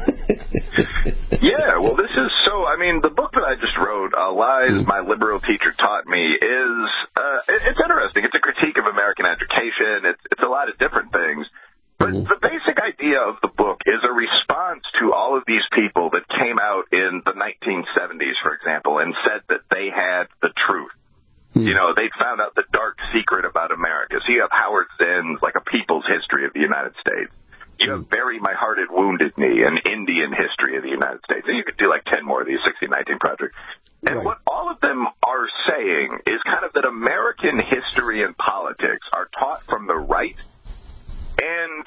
Yeah, well, this is so, the book that I just wrote, Lies My Liberal Teacher Taught Me, is, it's interesting. It's a critique of American education. It's a lot of different things. But the basic idea of the book is a response to all of these people that came out in the 1970s, for example, and said that they had the truth. You know, they'd found out the dark secret about America. So you have Howard Zinn's, like, A People's History of the United States. You have Bury My Hearted Wounded Knee, an Indian history of the United States. And you could do like 10 more of these 1619 projects. And what all of them are saying is kind of that American history and politics are taught from the right. And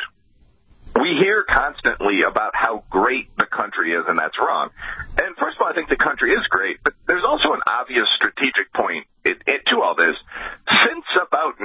we hear constantly about how great the country is, and that's wrong. And first of all, I think the country is great, but there's also an obvious strategic point to all this. Since about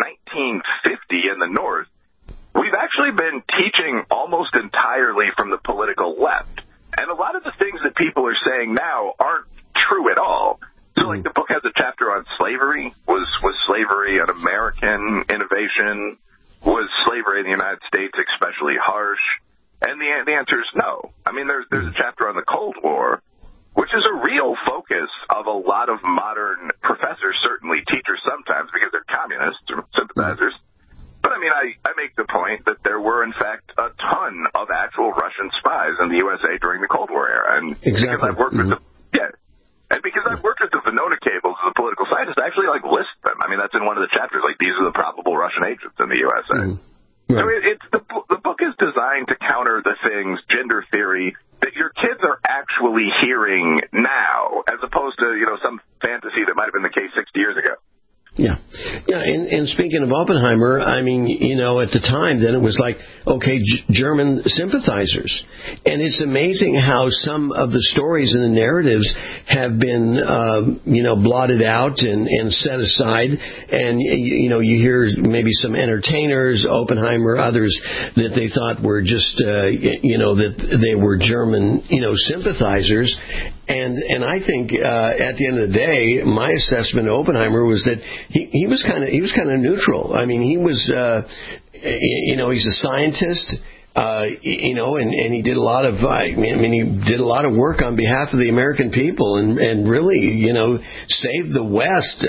1950 in the North, we've actually been teaching almost entirely from the political left. And a lot of the things that people are saying now aren't true at all. So, like, the book has a chapter on slavery. Was slavery an American innovation? Was slavery in the United States especially harsh? And the answer is no. There's a chapter on the Cold War, which is a real focus of a lot of modern professors, certainly teachers sometimes, because they're communists or sympathizers. But, I make the point that there were, in fact, a ton of actual Russian spies in the USA during the Cold War era. And because I've worked with because I've worked with the Venona cables as a political scientist, I actually, list them. That's in one of the chapters, these are the probable Russian agents in the USA. So the book is designed to counter the things, gender theory, that your kids are actually hearing now, as opposed to, some fantasy that might have been the case 60 years ago. Yeah. And speaking of Oppenheimer, at the time, then it was like, okay, German sympathizers. And it's amazing how some of the stories and the narratives have been, blotted out and set aside. And, you hear maybe some entertainers, Oppenheimer, others, that they thought were just, that they were German, sympathizers. And I think at the end of the day, my assessment of Oppenheimer was that he was kind of neutral. He was he's a scientist. And he did a lot of, he did a lot of work on behalf of the American people, and really, saved the West,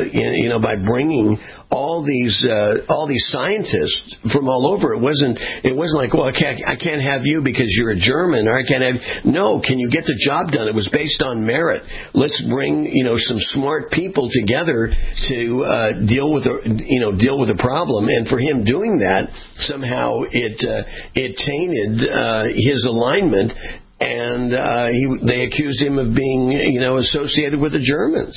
by bringing all these scientists from all over. It wasn't like, well, I can't have you because you're a German, or I can't have. No, can you get the job done? It was based on merit. Let's bring some smart people together to deal with the problem. And for him doing that, somehow it tainted his alignment, and they accused him of being associated with the Germans.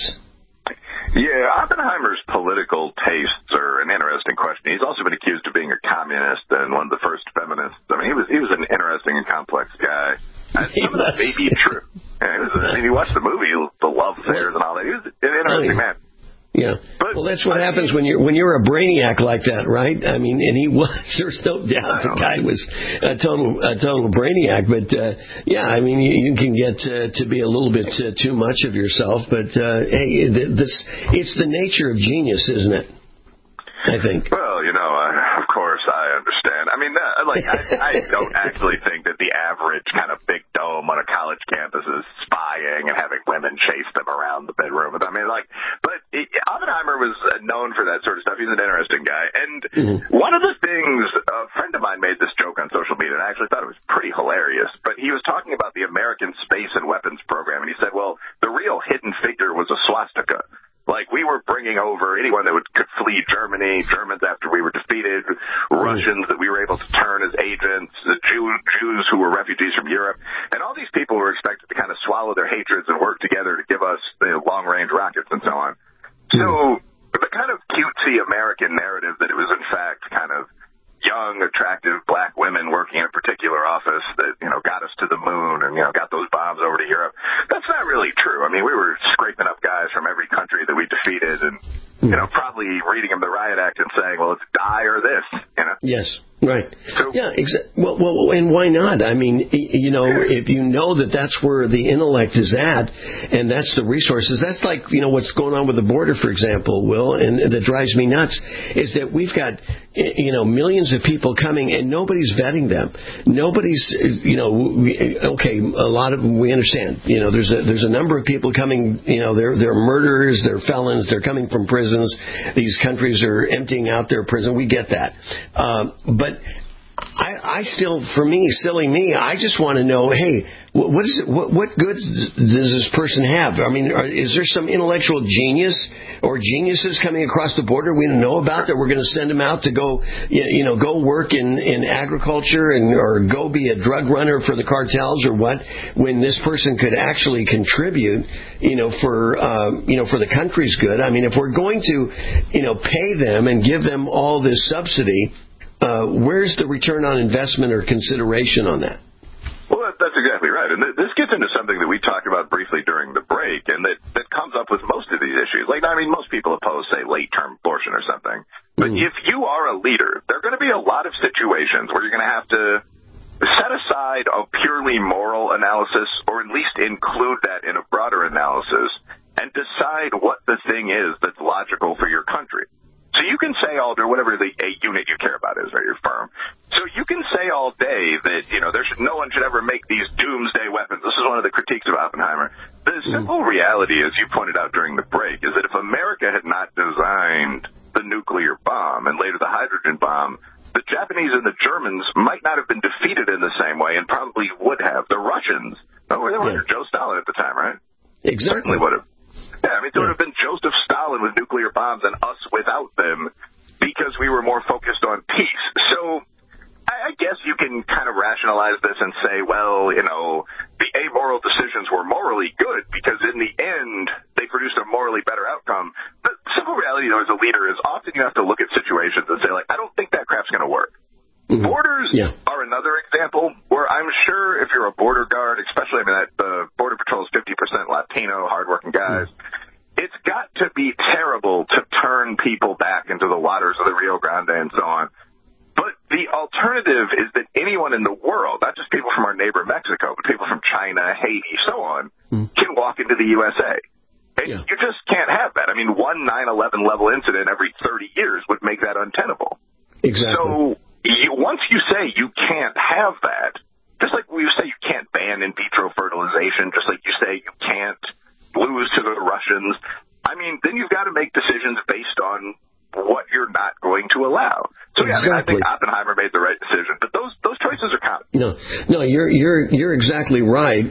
Yeah, Oppenheimer's political tastes are an interesting question. He's also been accused of being a communist and one of the first feminists. I mean, he was an interesting and complex guy. Some of that may be true. Yeah, you watch the movie, the love affairs and all that. He was an interesting man. Yeah. Well, that's what happens when you're a brainiac like that, right? I mean, and he was. There's no doubt the guy was a total brainiac. But you can get to be a little bit too much of yourself. But hey, it's the nature of genius, isn't it? I think. Well, of course I understand. I mean, I don't actually think that the average kind of big dome on a college campus is spying and having women chase them around the bedroom. I mean, but Oppenheimer was known for that sort of stuff. He's an interesting guy. And one of the things, a friend of mine made this joke on social media, and I actually thought it was pretty hilarious, but he was talking about the American Space and Weapons Program, and he said, well, the real hidden figure was a swastika. Like, we were bringing over anyone that could flee Germany, Germans after we were defeated, Russians that we were able to turn as agents, the Jews who were refugees from Europe, and all these people were expected to kind of swallow their hatreds and work together to give us long-range rockets and so on. So the kind of cutesy American narrative that it was, in fact, kind of young, attractive black women working in a particular office that, got us to the moon and, got those bombs over to Europe. That's not really true. I mean, we were scraping up guys from every country that we defeated and, probably reading them the riot act and saying, well, it's die or this, Yes. Right. Yeah. Well, and why not? I mean, if you know that that's where the intellect is at, and that's the resources. That's like what's going on with the border, for example, Will, and that drives me nuts is that we've got millions of people coming and nobody's vetting them. Nobody's okay. A lot of them we understand. There's a number of people coming. They're murderers, they're felons, they're coming from prisons. These countries are emptying out their prison. We get that, but I still, for me, silly me, I just want to know, hey, what goods does this person have? I mean, is there some intellectual genius or geniuses coming across the border we don't know about that we're going to send them out to go work in agriculture or go be a drug runner for the cartels or what? When this person could actually contribute, for the country's good. I mean, if we're going to, pay them and give them all this subsidy. Where's the return on investment or consideration on that? Well, that's exactly right. And this gets into something that we talked about briefly during the break, and that comes up with most of these issues. Most people oppose, say, late-term abortion or something. But if you are a leader, there are going to be a lot of situations where you're going to have to set aside a purely moral analysis, or at least include that in a broader analysis, and decide what the thing is that's logical for your country. So you can say all day, whatever a unit you care about is, right, your firm. So you can say all day that, no one should ever make these doomsday weapons. This is one of the critiques of Oppenheimer. The simple reality, as you pointed out during the break, is that if America had not designed the nuclear bomb and later the hydrogen bomb, the Japanese and the Germans might not have been defeated in the same way and probably would have. The Russians, they were under Joe Stalin at the time, right? Exactly. Certainly would have. Yeah, I mean, it would have been Joseph Stalin with nuclear bombs and us without them because we were more focused on peace. So I guess you can kind of rationalize this and say, well, the amoral decisions were morally good because in the end they produced a morally better outcome. The simple reality, though, as a leader is often you have to look at situations and say, I don't think that crap's going to work. Borders are another example where I'm sure if you're a border guard, especially, the Border Patrol is 50% Latino, hardworking guys, it's got to be terrible to turn people back into the waters of the Rio Grande and so on. But the alternative is that anyone in the world, not just people from our neighbor Mexico, but people from China, Haiti, so on, can walk into the USA. And you just can't have that. One 9/11 level incident every 30 years would make that untenable. Exactly. So once you say you can't have that, just like you say you can't ban in vitro fertilization, just like you say you can't lose to the Russians, I mean, then you've got to make decisions based on what you're not going to allow. So yeah, I think Oppenheimer made the right decision, but those choices are common. No, you're exactly right,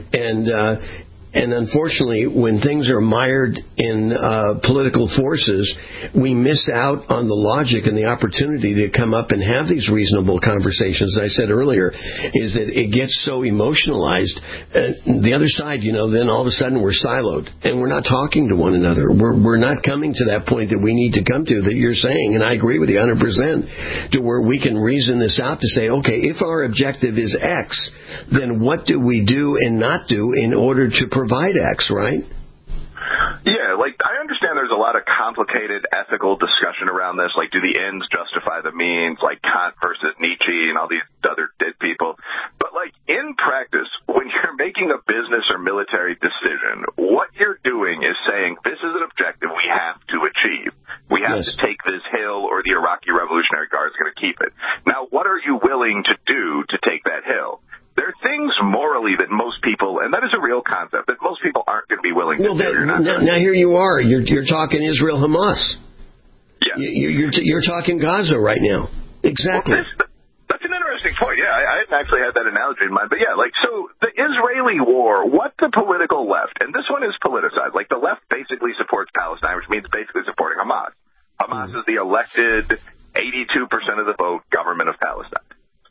and unfortunately, when things are mired in political forces, we miss out on the logic and the opportunity to come up and have these reasonable conversations. As I said earlier, is that it gets so emotionalized. The other side, then all of a sudden we're siloed and we're not talking to one another. We're not coming to that point that we need to come to that you're saying, and I agree with you 100%, to where we can reason this out to say, okay, if our objective is X, then what do we do and not do in order to provide X, right? Yeah, I understand there's a lot of complicated ethical discussion around this, do the ends justify the means, Kant versus Nietzsche and all these other dead people. But, in practice, when you're making a business or military decision, what you're doing is saying, this is an objective we have to achieve. We have to take this hill, or the Iraqi Revolutionary Guard is going to keep it. Now, what are you willing to do to take that hill? There are things morally that most people, and that is a real concept, that most people aren't going to be willing to do. Now here you are. You're talking Israel-Hamas. Yeah. You're talking Gaza right now. Exactly. Well, that's an interesting point. Yeah, I hadn't actually had that analogy in mind. But yeah, so the Israeli war, what the political left, and this one is politicized, the left basically supports Palestine, which means basically supporting Hamas. Hamas is the elected 82% of the vote government of Palestine.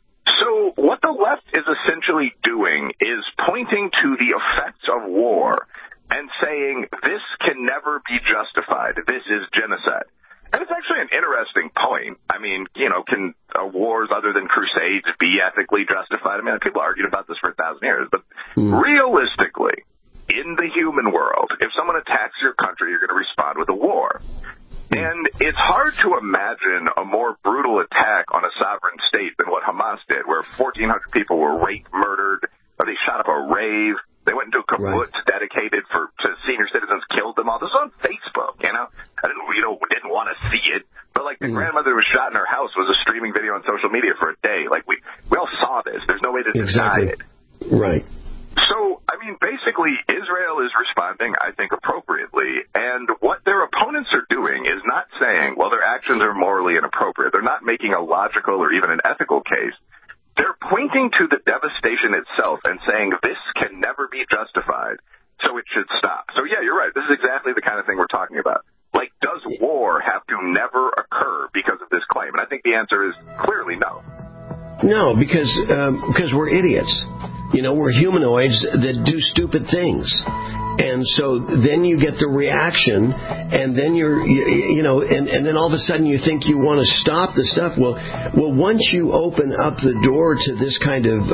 So what the left is essentially doing is pointing to the effects of war and saying this can never be justified. This is genocide. And it's actually an interesting point. I mean, can wars other than crusades be ethically justified? I mean, people argued about this for 1,000 years. But realistically, in the human world, if someone attacks your country, you're going to respond with a war. And it's hard to imagine a more brutal attack on a sovereign state than what Hamas did, where 1,400 people were raped, murdered, or they shot up a rave. They went into a kibbutz dedicated to senior citizens, killed them all. This was on Facebook, I didn't want to see it. But, the grandmother who was shot in her house was a streaming video on social media for a day. We all saw this. There's no way to deny it. Right. So, I mean, basically, Israel is responding, I think, appropriately. And what their opponents are doing is not saying, well, their actions are morally inappropriate. They're not making a logical or even an ethical case. They're pointing to the devastation itself and saying this can never be justified, so it should stop. So, yeah, you're right. This is exactly the kind of thing we're talking about. Does war have to never occur because of this claim? And I think the answer is clearly no. No, because we're idiots. We're humanoids that do stupid things. And so then you get the reaction, and then and then all of a sudden you think you want to stop the stuff. Well, once you open up the door to this kind of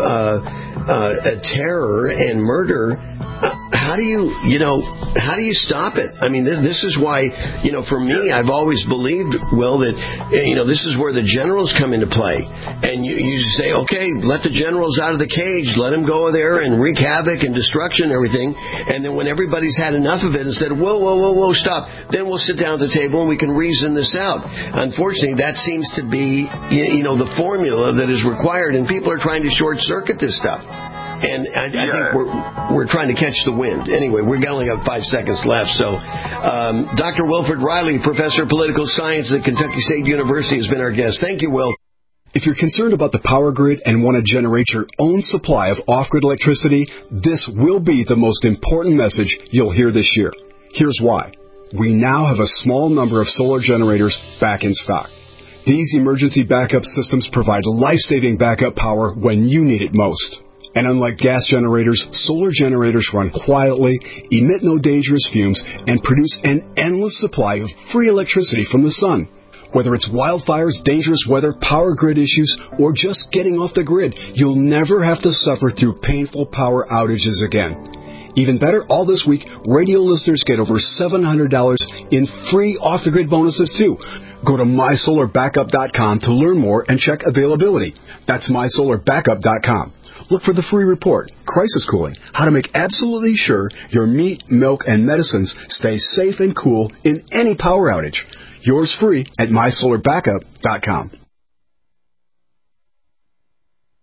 terror and murder, how do you stop it? I mean, this is why, for me, I've always believed, Will, that, this is where the generals come into play. And you say, okay, let the generals out of the cage, let them go there and wreak havoc and destruction and everything. And then when everybody's had enough of it and said, whoa, stop, then we'll sit down at the table and we can reason this out. Unfortunately, that seems to be, the formula that is required, and people are trying to short-circuit this stuff. And I think we're trying to catch the wind. Anyway, we've only got 5 seconds left. So, Dr. Wilfred Reilly, Professor of Political Science at Kentucky State University, has been our guest. Thank you, Will. If you're concerned about the power grid and want to generate your own supply of off-grid electricity, this will be the most important message you'll hear this year. Here's why. We now have a small number of solar generators back in stock. These emergency backup systems provide life-saving backup power when you need it most. And unlike gas generators, solar generators run quietly, emit no dangerous fumes, and produce an endless supply of free electricity from the sun. Whether it's wildfires, dangerous weather, power grid issues, or just getting off the grid, you'll never have to suffer through painful power outages again. Even better, all this week, radio listeners get over $700 in free off-the-grid bonuses, too. Go to MySolarBackup.com to learn more and check availability. That's MySolarBackup.com. Look for the free report, Crisis Cooling, how to make absolutely sure your meat, milk, and medicines stay safe and cool in any power outage. Yours free at MySolarBackup.com.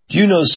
Do you know